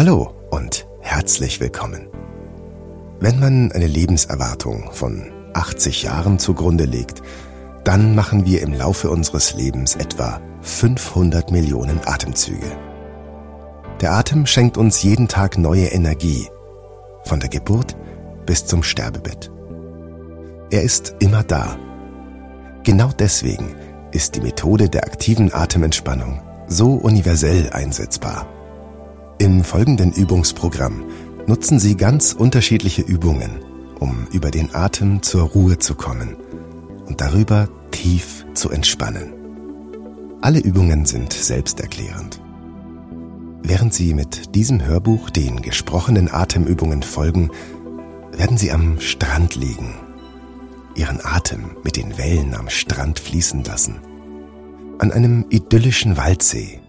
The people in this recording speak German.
Hallo und herzlich willkommen. Wenn man eine Lebenserwartung von 80 Jahren zugrunde legt, dann machen wir im Laufe unseres Lebens etwa 500 Millionen Atemzüge. Der Atem schenkt uns jeden Tag neue Energie, von der Geburt bis zum Sterbebett. Er ist immer da. Genau deswegen ist die Methode der aktiven Atementspannung so universell einsetzbar. Im folgenden Übungsprogramm nutzen Sie ganz unterschiedliche Übungen, um über den Atem zur Ruhe zu kommen und darüber tief zu entspannen. Alle Übungen sind selbsterklärend. Während Sie mit diesem Hörbuch den gesprochenen Atemübungen folgen, werden Sie am Strand liegen, Ihren Atem mit den Wellen am Strand fließen lassen, an einem idyllischen Waldsee